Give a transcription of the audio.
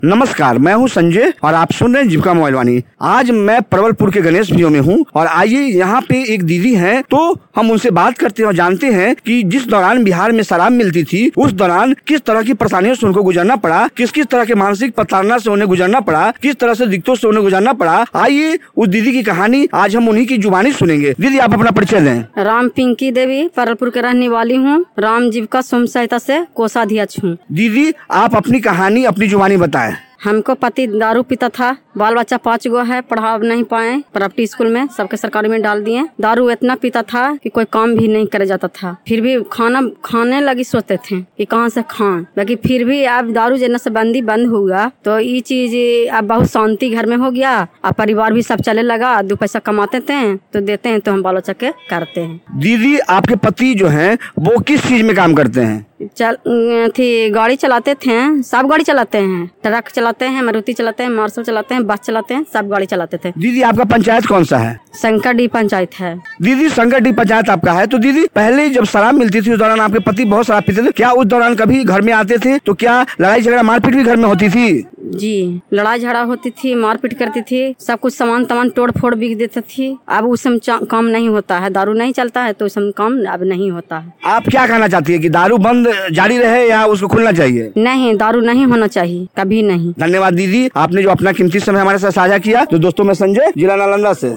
नमस्कार, मैं हूं संजय और आप सुन रहे हैं जीविका मोबाइल वाणी। आज मैं प्रबलपुर के गणेश भियो में हूं और आइए यहाँ पे एक दीदी हैं तो हम उनसे बात करते हैं और जानते हैं कि जिस दौरान बिहार में शराब मिलती थी उस दौरान किस तरह की परेशानियों से उनको गुजरना पड़ा, किस किस तरह के मानसिक प्रताड़ना से उन्हें गुजरना पड़ा, किस तरह से दिक्कतों से उन्हें गुजरना पड़ा। आइए उस दीदी की कहानी आज हम उन्हीं की जुबानी सुनेंगे। दीदी, आप अपना परिचय दें। राम पिंकी देवी प्रबलपुर के रहने वाली हूँ। राम जीविका स्वयं सहायता से कोषाध्यक्ष हूँ। दीदी, आप अपनी कहानी अपनी जुबानी बताएं। हमको पति दारू पीता था, बाल बच्चा 5 गो है, पढ़ा नहीं पाए, प्राइवेट स्कूल में सबके सरकारी में डाल दिए। दारू इतना पीता था कि कोई काम भी नहीं करे जाता था। फिर भी खाना खाने लगी सोचते थे कि कहाँ से खाएं, बाकी फिर भी अब दारू जैसे से बंद हुआ तो ये चीज अब बहुत शांति घर में हो गया। अब परिवार भी सब चले लगा, 2 पैसा कमाते थे तो देते हैं तो हम बाल बच्चा के करते हैं। दीदी, आपके पति जो हैं वो किस चीज में काम करते हैं? गाड़ी चलाते थे, सब गाड़ी चलाते हैं, ट्रक चलाते हैं, मारुति चलाते हैं, मार्शल चलाते हैं, बस चलाते हैं, सब गाड़ी चलाते थे। दीदी, आपका पंचायत कौन सा है? शंकर पंचायत है। दीदी, शंकर पंचायत आपका है। तो दीदी, पहले जब शराब मिलती थी उस दौरान आपके पति बहुत शराब पीते थे, क्या उस दौरान कभी घर में आते थे तो क्या लड़ाई झगड़ा मारपीट भी घर में होती थी? जी, लड़ाई झगड़ा होती थी, मारपीट करती थी, सब कुछ सामान तोड़ फोड़ बिक देती थी। अब उस समय काम नहीं होता है, दारू नहीं चलता है तो उस समय काम अब नहीं होता है। आप क्या कहना चाहती है कि दारू बंद जारी रहे या उसको खुलना चाहिए? नहीं, दारू नहीं होना चाहिए, कभी नहीं। धन्यवाद दीदी, आपने जो अपना कीमती समय हमारे साथ साझा किया। तो दोस्तों, मैं संजय, जिला नालंदा से।